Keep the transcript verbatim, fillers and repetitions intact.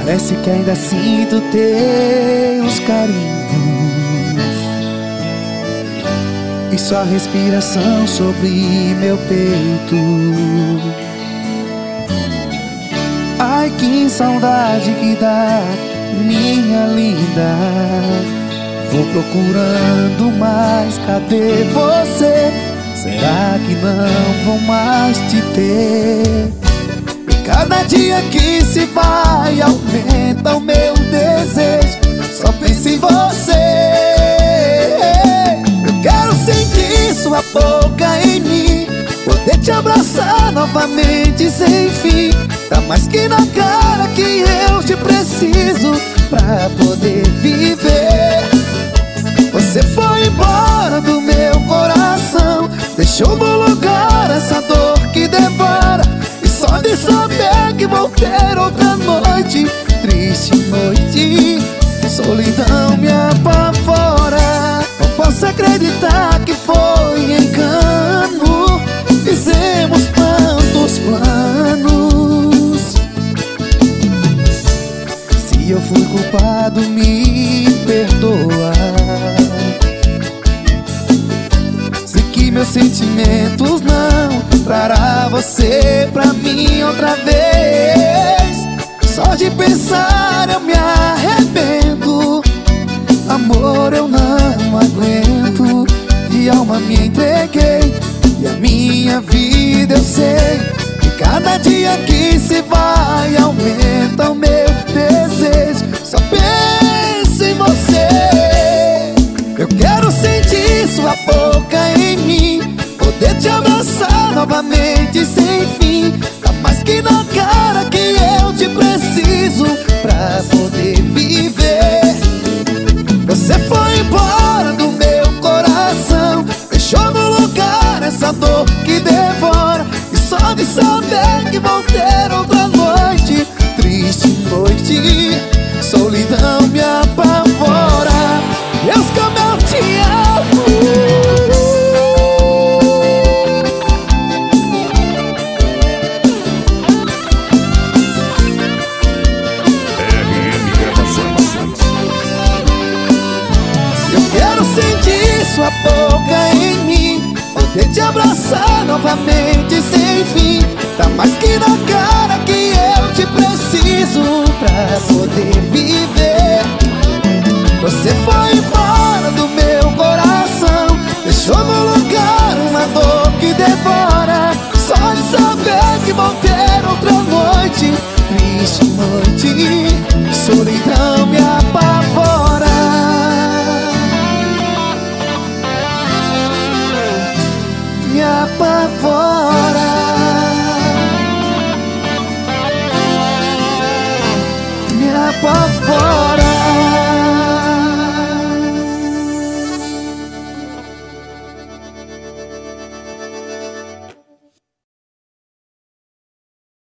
Parece que ainda sinto teus carinhos e sua respiração sobre meu peito. Ai, que saudade que dá, minha linda. Vou procurando, mas cadê você? Será que não vou mais te ter? E cada dia que se vai aumenta o meu desejo. Só penso em você. Eu quero sentir sua boca em mim, poder te abraçar novamente sem fim. Tá mais que na cara que eu te preciso pra poder viver. Você foi embora do meu coração, deixou no lugar essa dor que devora. E só de saber que vou ter outra noite, triste noite, solidão me apavora. Não posso acreditar que foi engano, fizemos tantos planos. Se eu fui culpado, me perdoa. Sei que meus sentimentos não trará você pra mim outra vez. Só de pensar eu me arrependo. Amor, eu não aguento. De alma me entreguei e a minha vida eu sei que cada dia que se vai aumenta o meu desejo. Só penso em você. Eu quero sentir sua boca em mim, poder te abraçar novamente sem fim. Tá mais que na cara que eu te preciso pra poder viver. Você foi embora do meu coração, deixou no lugar essa dor que devora. E só de saber que vou ter outra noite, triste noite, solidão me apavora. Deus, como eu te amo. Eu quero sentir sua boca em mim, poder te abraçar novamente sem fim. Tá mais que na cara que eu te preciso pra poder viver. Você foi embora do meu coração, deixou no lugar uma dor que devora.